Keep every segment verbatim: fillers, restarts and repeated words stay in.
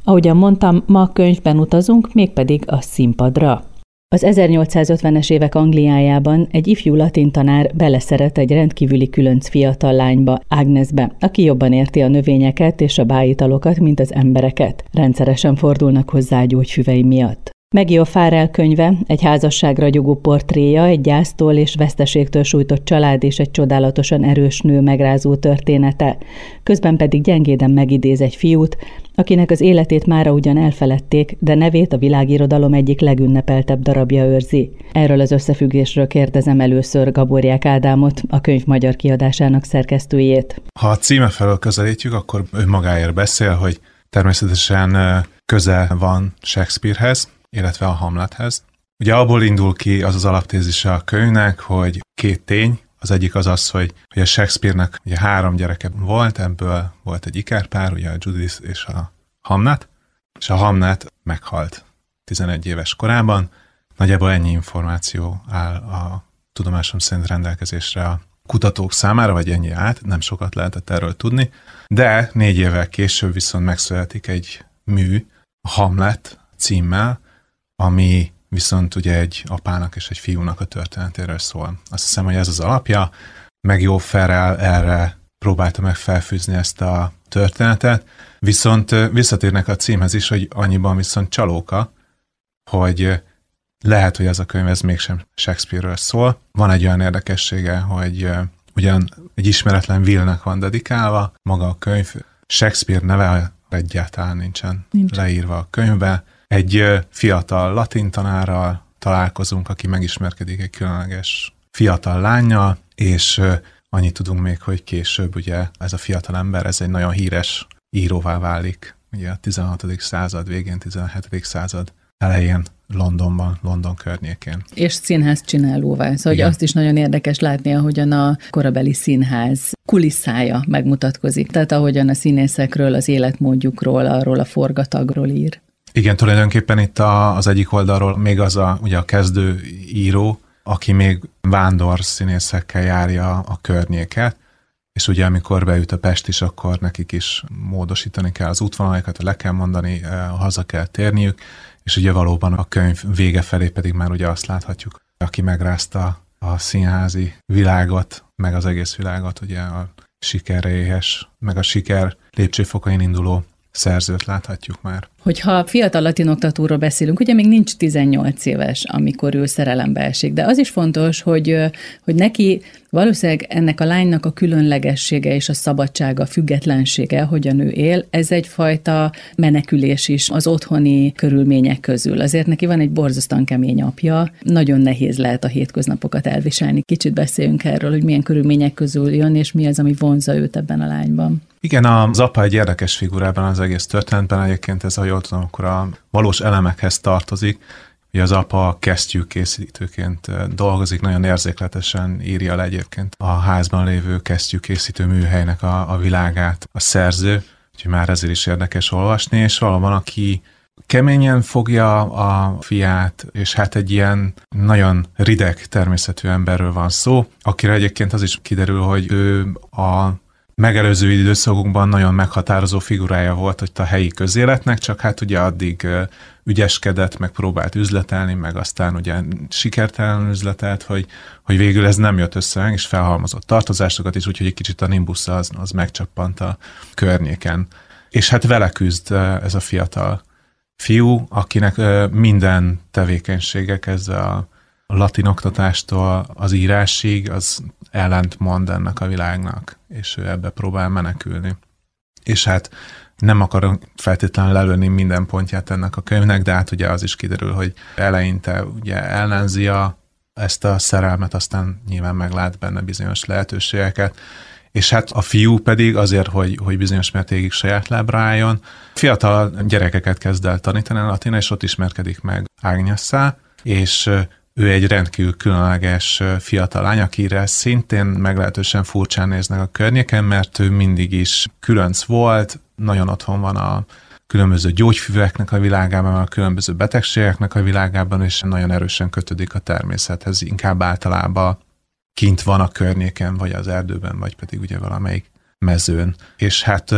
Ahogyan mondtam, ma a könyvben utazunk, mégpedig a színpadra. Az ezernyolcszázötvenes évek Angliájában egy ifjú latin tanár beleszeret egy rendkívüli különc fiatal lányba, Agnesbe, aki jobban érti a növényeket és a bájitalokat, mint az embereket. Rendszeresen fordulnak hozzá a gyógyfüvei miatt. Maggie O'Farrell könyve egy házasság ragyogó portréja, egy gyásztól és veszteségtől sújtott család és egy csodálatosan erős nő megrázó története. Közben pedig gyengéden megidéz egy fiút, akinek az életét mára ugyan elfeledték, de nevét a világirodalom egyik legünnepeltebb darabja őrzi. Erről az összefüggésről kérdezem először Gaborják Ádámot, a könyv magyar kiadásának szerkesztőjét. Ha a címe felől közelítjük, akkor ő magáért beszél, hogy természetesen köze van Shakespearehez, illetve a Hamlethez. Ugye abból indul ki az az alaptézise a könyvnek, hogy két tény, az egyik az az, hogy, hogy a Shakespeare-nek ugye három gyereke volt, ebből volt egy ikerpár, ugye a Judith és a Hamlet, és a Hamlet meghalt tizenegy éves korában. Nagyjából ennyi információ áll a tudomásom szerint rendelkezésre a kutatók számára, vagy ennyi át, nem sokat lehetett erről tudni, de négy évvel később viszont megszületik egy mű, a Hamlet címmel, ami viszont ugye egy apának és egy fiúnak a történetéről szól. Azt hiszem, hogy ez az alapja, meg jó O'Farrell erre próbálta meg felfűzni ezt a történetet, viszont visszatérnek a címhez is, hogy annyiban viszont csalóka, hogy lehet, hogy ez a könyv ez mégsem Shakespeare-ről szól. Van egy olyan érdekessége, hogy ugyan egy ismeretlen Will-nek van dedikálva, maga a könyv, Shakespeare neve egyáltalán nincsen Nincs. leírva a könyvbe. Egy fiatal latin tanárral találkozunk, aki megismerkedik egy különleges fiatal lánnyal, és annyit tudunk még, hogy később ugye ez a fiatal ember, ez egy nagyon híres íróvá válik, ugye a tizenhatodik század végén, tizenhetedik század elején Londonban, London környékén. És színház csinálóvá. Szóval hogy azt is nagyon érdekes látni, ahogyan a korabeli színház kulisszája megmutatkozik. Tehát ahogyan a színészekről, az életmódjukról, arról a forgatagról ír. Igen, tulajdonképpen itt a, az egyik oldalról még az a, ugye a kezdő író, aki még vándor színészekkel járja a környéket, és ugye amikor beüt a Pest is, akkor nekik is módosítani kell az útvonalakat, le kell mondani, haza kell térniük, és ugye valóban a könyv vége felé pedig már ugye azt láthatjuk, aki megrázta a színházi világot, meg az egész világot, ugye a sikerre éhes, meg a siker lépcsőfokain induló szerzőt láthatjuk már. Hogyha fiatal latinoktatóról beszélünk, ugye még nincs tizennyolc éves, amikor ő szerelembe esik, de az is fontos, hogy, hogy neki valószínűleg ennek a lánynak a különlegessége és a szabadsága, a függetlensége, hogyan ő él, ez egyfajta menekülés is az otthoni körülmények közül. Azért neki van egy borzasztóan kemény apja, nagyon nehéz lehet a hétköznapokat elviselni. Kicsit beszéljünk erről, hogy milyen körülmények közül jön, és mi az, ami vonzza őt ebben a lányban. Igen, az apa egy érdekes figurában az egész történetben, egyébként ez, ha jól tudom, akkor a valós elemekhez tartozik. Ugye az apa kesztyűkészítőként dolgozik, nagyon érzékletesen írja le egyébként a házban lévő kesztyűkészítő műhelynek a, a világát a szerző, úgyhogy már ezért is érdekes olvasni, és valóban aki keményen fogja a fiát, és hát egy ilyen nagyon rideg természetű emberről van szó, akire egyébként az is kiderül, hogy ő a megelőző időszakunkban nagyon meghatározó figurája volt hogy a helyi közéletnek, csak hát ugye addig ügyeskedett, meg próbált üzletelni, meg aztán ugye sikertelen üzletelt, hogy, hogy végül ez nem jött össze, és felhalmozott tartozásokat is, úgyhogy egy kicsit a nimbus az, az megcsappant a környéken. És hát vele küzd ez a fiatal fiú, akinek minden tevékenysége kezdve a latin oktatástól az írásig, az ellentmond ennek a világnak, és ő ebbe próbál menekülni. És hát nem akarom feltétlenül lelőni minden pontját ennek a könyvnek, de hát ugye az is kiderül, hogy eleinte ugye ellenzi a, ezt a szerelmet, aztán nyilván meglát benne bizonyos lehetőségeket, és hát a fiú pedig azért, hogy, hogy bizonyos mértékig saját lábra álljon, fiatal gyerekeket kezd el tanítani a latin, és ott ismerkedik meg Ágnesszel, és ő egy rendkívül különleges fiatal lány, akire szintén meglehetősen furcsán néznek a környéken, mert ő mindig is különc volt, nagyon otthon van a különböző gyógyfüveknek a világában, a különböző betegségeknek a világában, és nagyon erősen kötődik a természethez, inkább általában kint van a környéken, vagy az erdőben, vagy pedig ugye valamelyik mezőn. És hát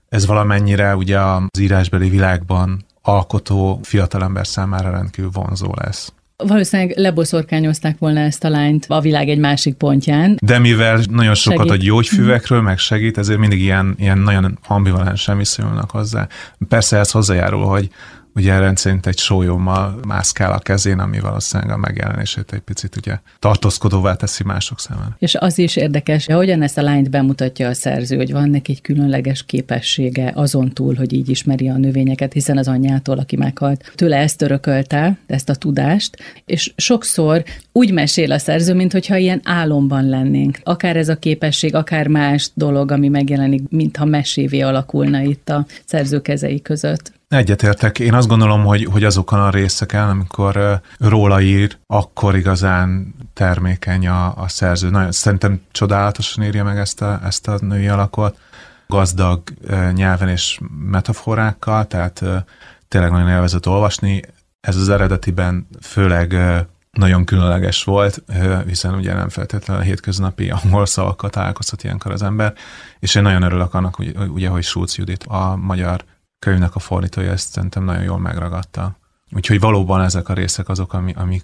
ez valamennyire ugye az írásbeli világban alkotó fiatalember számára rendkívül vonzó lesz. Valószínűleg leboszorkányozták volna ezt a lányt a világ egy másik pontján. De mivel nagyon sokat segít. a gyógyfüvekről meg segít, ezért mindig ilyen, ilyen nagyon ambivalensen viszonyulnak hozzá. Persze ez hozzájárul, hogy ugye rendszerint egy sólyommal mászkál a kezén, ami valószínűleg a megjelenését egy picit ugye tartózkodóvá teszi mások számára. És az is érdekes, hogyan ezt a lányt bemutatja a szerző, hogy van neki egy különleges képessége azon túl, hogy így ismeri a növényeket, hiszen az anyjától, aki meghalt, tőle ezt örökölte, ezt a tudást, és sokszor úgy mesél a szerző, mintha ilyen álomban lennénk. Akár ez a képesség, akár más dolog, ami megjelenik, mintha mesévé alakulna itt a szerző kezei között. Egyetértek. Én azt gondolom, hogy, hogy azokon a részeken, amikor uh, róla ír, akkor igazán termékeny a, a szerző. Nagyon, szerintem csodálatosan írja meg ezt a, ezt a női alakot, gazdag uh, nyelven és metaforákkal, tehát uh, tényleg nagyon élvezett olvasni. Ez az eredetiben főleg uh, nagyon különleges volt, uh, hiszen ugye nem feltétlenül a hétköznapi angol szavakkal találkozhat ilyenkor az ember, és én nagyon örülök annak, hogy, ugye, hogy Schulz Judit, a magyar könyvnek a fordítója, ezt szerintem nagyon jól megragadta. Úgyhogy valóban ezek a részek azok, amik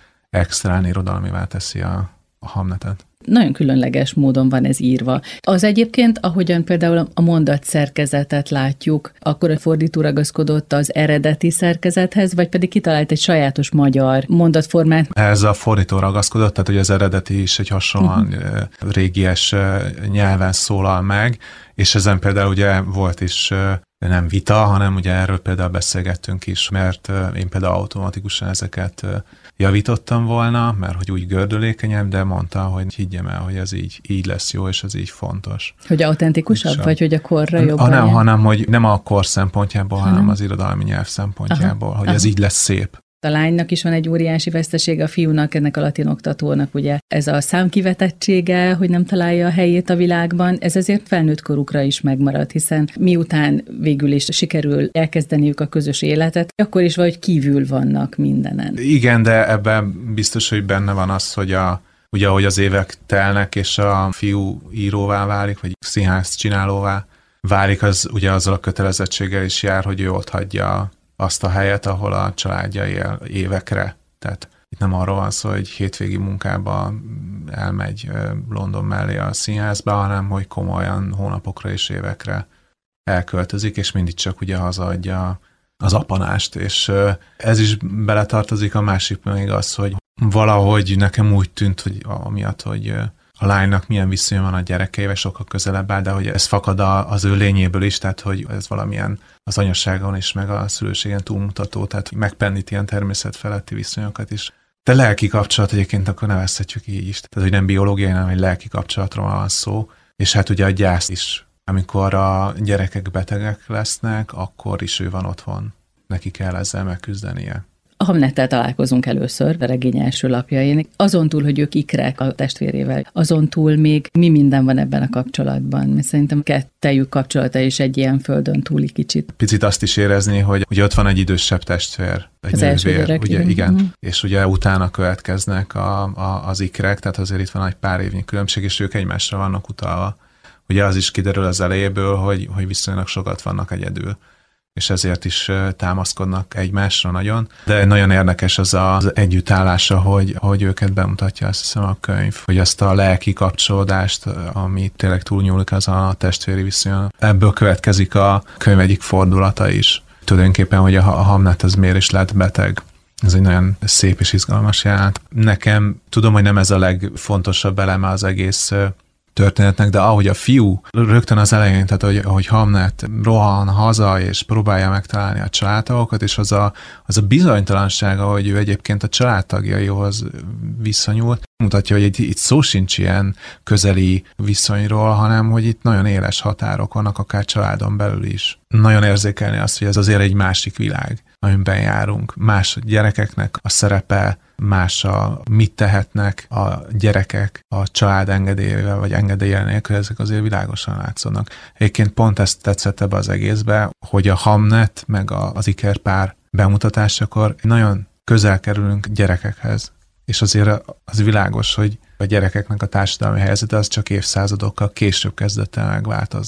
extrán irodalmivá teszi a, a Hamletet. Nagyon különleges módon van ez írva. Az egyébként, ahogyan például a mondat szerkezetet látjuk, akkor a fordító ragaszkodott az eredeti szerkezethez, vagy pedig kitalált egy sajátos magyar mondatformát? Ez a fordító ragaszkodott, tehát hogy az eredeti is egy hasonlóan uh-huh. régies nyelven szólal meg, és ezen például ugye volt is nem vita, hanem ugye erről például beszélgettünk is, mert én például automatikusan ezeket javítottam volna, mert hogy úgy gördülékenyebb, de mondta, hogy higgyem el, hogy ez így, így lesz jó, és ez így fontos. Hogy autentikusabb, és vagy hogy a korra jobban? Hanem, hanem, hogy nem a kor szempontjából, hanem, hanem az irodalmi nyelv szempontjából, aha, hogy aha. ez így lesz szép. A lánynak is van egy óriási vesztesége, a fiúnak, ennek a latin oktatónak, ugye ez a számkivetettsége, hogy nem találja a helyét a világban, ez azért felnőtt korukra is megmarad, hiszen miután végül is sikerül elkezdeniük a közös életet, akkor is valahogy kívül vannak mindenen. Igen, de ebben biztos, hogy benne van az, hogy a, ugye ahogy az évek telnek, és a fiú íróvá válik, vagy színház csinálóvá válik, az ugye azzal a kötelezettséggel is jár, hogy ő ott hagyja azt a helyet, ahol a családja él évekre. Tehát itt nem arról van szó, hogy hétvégi munkába elmegy London mellé a színházba, hanem hogy komolyan hónapokra és évekre elköltözik, és mindig csak ugye hazaadja az apanást, és ez is beletartozik, a másik még az, hogy valahogy nekem úgy tűnt, hogy amiatt, hogy a lánynak milyen viszonya van a gyerekeivel, sokkal közelebb áll, de hogy ez fakad az ő lényéből is, tehát hogy ez valamilyen az anyasságon is, meg a szülőségen túlmutató, tehát hogy megpendít ilyen természetfeletti viszonyokat is. De lelki kapcsolat egyébként akkor nevezhetjük így is. Tehát, hogy nem biológiai, hanem egy lelki kapcsolatról van szó. És hát ugye a gyász is. Amikor a gyerekek betegek lesznek, akkor is ő van otthon. Neki kell ezzel megküzdenie. A Hamlettel találkozunk először, a regény első lapjain. Azon túl, hogy ők ikrek a testvérével, azon túl még mi minden van ebben a kapcsolatban. Mert szerintem kettejük kapcsolata is egy ilyen földön túli kicsit. Picit azt is érezni, hogy ugye ott van egy idősebb testvér, egy az nővér, gyerek, ugye, igen. igen. Uh-huh. És ugye utána következnek a, a, az ikrek, tehát azért itt van egy pár évnyi különbség, és ők egymásra vannak utalva. Ugye az is kiderül az elejéből, hogy, hogy viszonylag sokat vannak egyedül, és ezért is támaszkodnak egymásra nagyon. De nagyon érdekes az az együttállása, hogy, hogy őket bemutatja, azt hiszem, a könyv, hogy azt a lelki kapcsolódást, ami tényleg túlnyúlik az a testvéri viszonyon. Ebből következik a könyv egyik fordulata is. Tulajdonképpen, hogy a Hamlet az miért is lett beteg. Ez egy nagyon szép és izgalmas jelenet. Nekem tudom, hogy nem ez a legfontosabb eleme az egész történetnek, de ahogy a fiú rögtön az elején, tehát hogy, hogy Hamlet rohan haza, és próbálja megtalálni a családtagokat, és az a, az a bizonytalansága, hogy ő egyébként a családtagjaihoz viszonyul, mutatja, hogy itt, itt szó sincs ilyen közeli viszonyról, hanem hogy itt nagyon éles határok vannak, akár családon belül is. Nagyon érzékelni azt, hogy ez azért egy másik világ, amiben járunk. Más a gyerekeknek a szerepe, más a mit tehetnek a gyerekek a család engedélyével, vagy engedélye nélkül, ezek azért világosan látszanak. Egyébként pont ezt tetszett ebbe az egészbe, hogy a Hamlet meg a, az ikerpár bemutatásakor nagyon közel kerülünk gyerekekhez. És azért az világos, hogy a gyerekeknek a társadalmi helyzete az csak évszázadokkal később kezdett el megváltozni.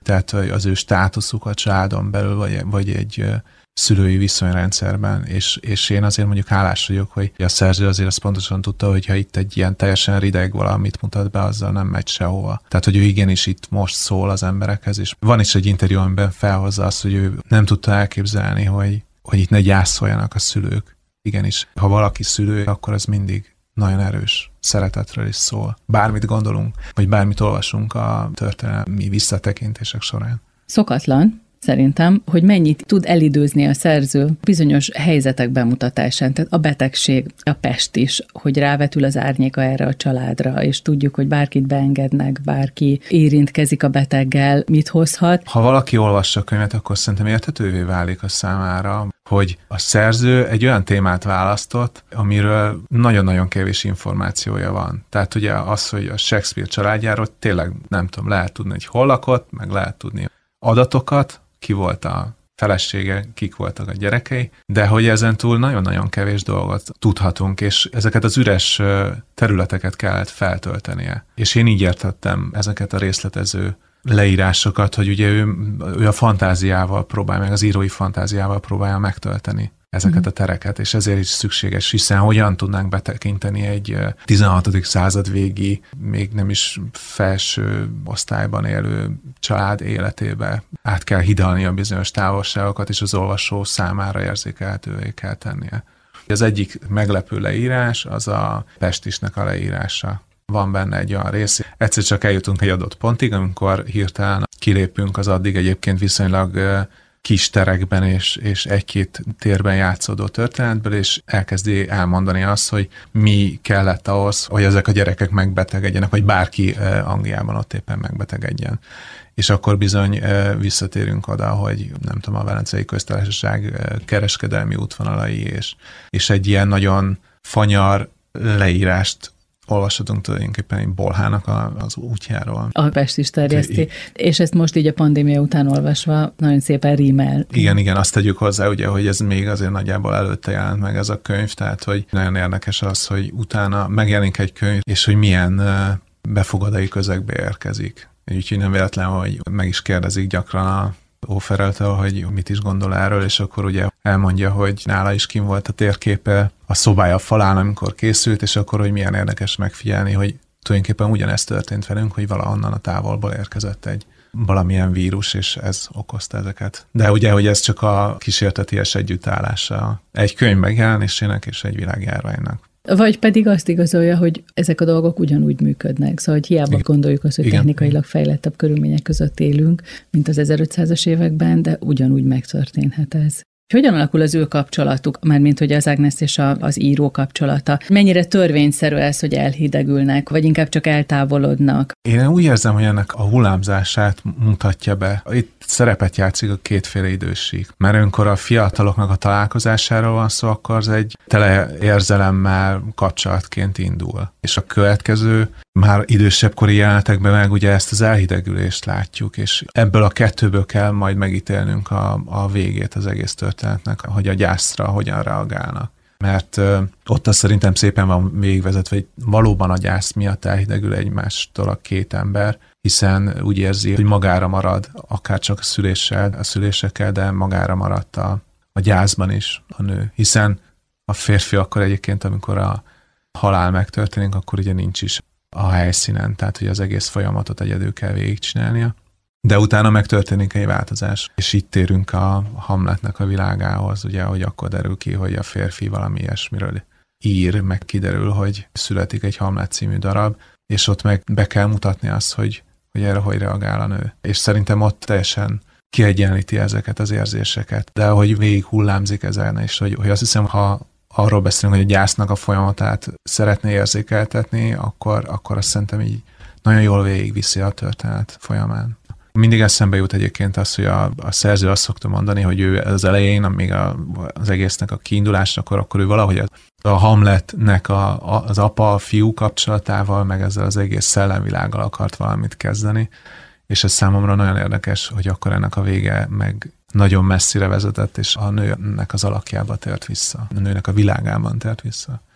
tehát az ő státuszuk a családon belül, vagy, vagy egy szülői viszonyrendszerben, és, és én azért mondjuk hálás vagyok, hogy a szerző azért azt pontosan tudta, hogy ha itt egy ilyen teljesen rideg valamit mutat be, azzal nem megy sehova. Tehát, hogy ő igenis itt most szól az emberekhez, és van is egy interjú, amiben felhozza azt, hogy ő nem tudta elképzelni, hogy, hogy itt ne gyászoljanak a szülők. Igenis, ha valaki szülő, akkor az mindig nagyon erős szeretetről is szól. Bármit gondolunk, vagy bármit olvasunk a történelmi visszatekintések során. Szokatlan, szerintem, hogy mennyit tud elidőzni a szerző bizonyos helyzetek bemutatásán. Tehát a betegség, a pest is, hogy rávetül az árnyéka erre a családra, és tudjuk, hogy bárkit beengednek, bárki érintkezik a beteggel, mit hozhat. Ha valaki olvassa a könyvet, akkor szerintem érthetővé válik a számára, hogy a szerző egy olyan témát választott, amiről nagyon-nagyon kevés információja van. Tehát ugye az, hogy a Shakespeare családjáról tényleg nem tudom, lehet tudni, hogy hol lakott, meg lehet tudni adatokat, ki volt a felesége, kik voltak a gyerekei, de hogy ezen túl nagyon-nagyon kevés dolgot tudhatunk, és ezeket az üres területeket kellett feltöltenie. És én így értettem ezeket a részletező leírásokat, hogy ugye ő, ő a fantáziával próbál, meg az írói fantáziával próbálja megtölteni ezeket a tereket, és ezért is szükséges, hiszen hogyan tudnánk betekinteni egy tizenhatodik század végi, még nem is felső osztályban élő család életébe. Át kell hidalni a bizonyos távolságokat, és az olvasó számára érzékelhetővé kell tennie. Az egyik meglepő leírás az a pestisnek a leírása. Van benne egy olyan rész. Egyszer csak eljutunk egy adott pontig, amikor hirtelen kilépünk az addig egyébként viszonylag kis terekben és, és egy-két térben játszódó történetből, és elkezdi elmondani azt, hogy mi kellett ahhoz, hogy ezek a gyerekek megbetegedjenek, vagy bárki Angliában ott éppen megbetegedjen. És akkor bizony visszatérünk oda, hogy nem tudom, a Velencei Köztársaság kereskedelmi útvonalai, és, és egy ilyen nagyon fanyar leírást olvashatunk tulajdonképpen egy bolhának a, az útjáról. A Pest is terjeszti. És ezt most így a pandémia után olvasva nagyon szépen rímel. Igen, igen, azt tegyük hozzá, ugye, hogy ez még azért nagyjából előtte jelent meg ez a könyv, tehát hogy nagyon érdekes az, hogy utána megjelenik egy könyv, és hogy milyen befogadói közegbe érkezik. Úgyhogy nem véletlen, hogy meg is kérdezik gyakran a O'Farrelltől, hogy mit is gondol erről, és akkor ugye elmondja, hogy nála is kim volt a térképe a szobája falán, amikor készült, és akkor, hogy milyen érdekes megfigyelni, hogy tulajdonképpen ugyanezt történt velünk, hogy valahonnan a távolból érkezett egy valamilyen vírus, és ez okozta ezeket. De ugye, hogy ez csak a kísérteties együttállása egy könyv megjelenésének és egy világjárványnak. Vagy pedig azt igazolja, hogy ezek a dolgok ugyanúgy működnek. Szóval, hogy hiába Igen. gondoljuk azt, hogy Igen. technikailag fejlettebb körülmények között élünk, mint az ezerötszázas években, de ugyanúgy megtörténhet ez. Hogyan alakul az ő kapcsolatuk, mármint hogy az Agnes és a, az író kapcsolata? Mennyire törvényszerű ez, hogy elhidegülnek, vagy inkább csak eltávolodnak? Én úgy érzem, hogy ennek a hullámzását mutatja be. Itt szerepet játszik a kétféle időség. Mert amikor a fiataloknak a találkozásáról van szó, akkor az egy tele érzelemmel kapcsolatként indul. És a következő, már idősebb kori jelenetekben meg ugye ezt az elhidegülést látjuk, és ebből a kettőből kell majd megítélnünk a, a végét az egész történetnek, hogy a gyászra hogyan reagálnak. Mert ö, ott azt szerintem szépen van végigvezetve, hogy valóban a gyász miatt elhidegül egymástól a két ember, hiszen úgy érzi, hogy magára marad, akár csak a szüléssel, a szülésekkel, de magára maradt a, a gyászban is a nő. Hiszen a férfi akkor egyébként, amikor a halál megtörténik, akkor ugye nincs is a helyszínen, tehát hogy az egész folyamatot egyedül kell végigcsinálnia. De utána megtörténik egy változás, és itt térünk a Hamletnek a világához, ugye, hogy akkor derül ki, hogy a férfi valami ilyesmiről ír, meg kiderül, hogy születik egy Hamlet című darab, és ott meg be kell mutatni azt, hogy, hogy erre hogy reagál a nő. És szerintem ott teljesen kiegyenlíti ezeket az érzéseket. De hogy végig hullámzik ezen, és hogy, hogy azt hiszem, ha arról beszélünk, hogy a gyásznak a folyamatát szeretné érzékeltetni, akkor, akkor azt szerintem így nagyon jól végigviszi a történet folyamán. Mindig eszembe jut egyébként az, hogy a, a szerző azt szokta mondani, hogy ő az elején, még a, az egésznek a kiindulásakor, akkor ő valahogy a, a Hamletnek a, a, az apa-fiú kapcsolatával, meg ezzel az egész szellemvilággal akart valamit kezdeni, és ez számomra nagyon érdekes, hogy akkor ennek a vége meg nagyon messzire vezetett, és a nőnek az alakjába tért vissza, a nőnek a világában tért vissza.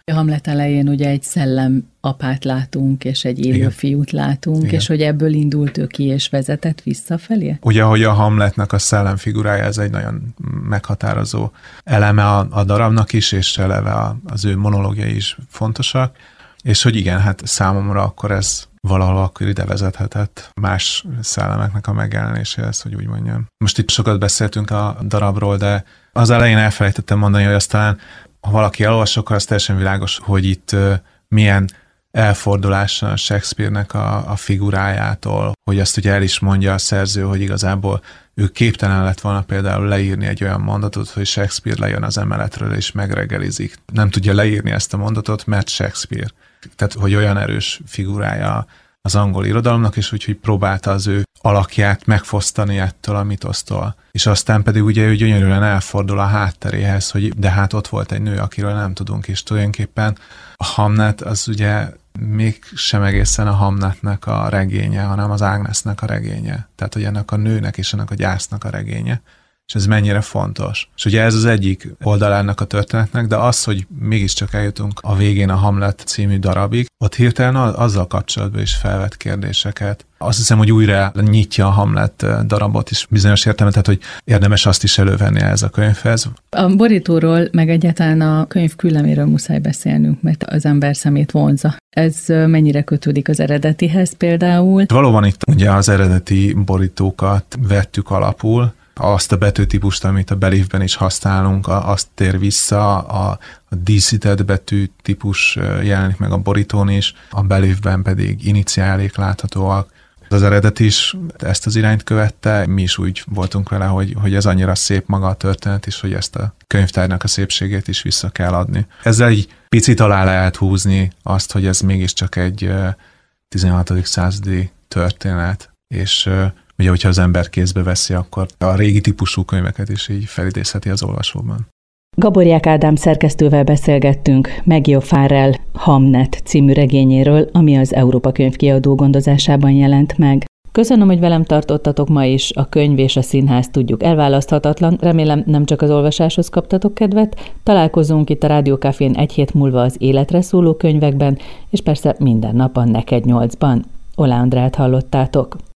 A Hamlet elején ugye egy szellem apát látunk, és egy élő Igen. fiút látunk, Igen. és hogy ebből indult ő ki, és vezetett visszafelé? Ugye, hogy a Hamletnek a szellem figurája, ez egy nagyon meghatározó eleme a, a darabnak is, és eleve a, az ő monológiai is fontosak, és hogy igen, hát számomra akkor ez valahol akkor ide vezethetett más szellemeknek a megjelenéséhez, hogy úgy mondjam. Most itt sokat beszéltünk a darabról, de az elején elfelejtettem mondani, hogy aztán ha valaki elolvas, akkor az teljesen világos, hogy itt uh, milyen elfordulás a Shakespeare-nek a, a figurájától, hogy azt ugye el is mondja a szerző, hogy igazából ő képtelen lett volna például leírni egy olyan mondatot, hogy Shakespeare lejön az emeletről és megreggelizik. Nem tudja leírni ezt a mondatot, mert Shakespeare. Tehát, hogy olyan erős figurája az angol irodalomnak, és úgyhogy próbálta az ő alakját megfosztani ettől a mitosztól. És aztán pedig ugye ő gyönyörűen elfordul a hátteréhez, hogy de hát ott volt egy nő, akiről nem tudunk, és tulajdonképpen a Hamlet az ugye még sem egészen a Hamletnek a regénye, hanem az Agnesnek a regénye. Tehát, hogy ennek a nőnek és ennek a gyásznak a regénye. És ez mennyire fontos. És ugye ez az egyik oldalának a történetnek, de az, hogy mégiscsak eljutunk a végén a Hamlet című darabig, ott hirtelen azzal kapcsolatban is felvet kérdéseket. Azt hiszem, hogy újra nyitja a Hamlet darabot is bizonyos értelemben, tehát hogy érdemes azt is elővenni ez a könyvhez. A borítóról, meg egyáltalán a könyv külleméről muszáj beszélnünk, mert az ember szemét vonza. Ez mennyire kötődik az eredetihez például? Valóban itt ugye az eredeti borítókat vettük alapul, azt a betűtípust, amit a Beliefben is használunk, azt tér vissza, a, a díszített betű típus jelenik meg a borítón is, a Beliefben pedig iniciálék láthatóak. Az eredet is ezt az irányt követte, mi is úgy voltunk vele, hogy, hogy ez annyira szép maga a történet is, hogy ezt a könyvtárnak a szépségét is vissza kell adni. Ezzel egy picit alá lehet húzni azt, hogy ez mégiscsak egy tizenhatodik századi történet, és ugye, hogyha az ember kézbe veszi, akkor a régi típusú könyveket is így felidézheti az olvasóban. Gaboriák Ádám szerkesztővel beszélgettünk Maggie O'Farrell Hamnet című regényéről, ami az Európa Könyvkiadó gondozásában jelent meg. Köszönöm, hogy velem tartottatok ma is. A könyv és a színház tudjuk elválaszthatatlan. Remélem nem csak az olvasáshoz kaptatok kedvet. Találkozunk itt a Rádiókafén egy hét múlva az életre szóló könyvekben, és persze minden nap a Neked nyolcban. Olá Andrát hallottátok.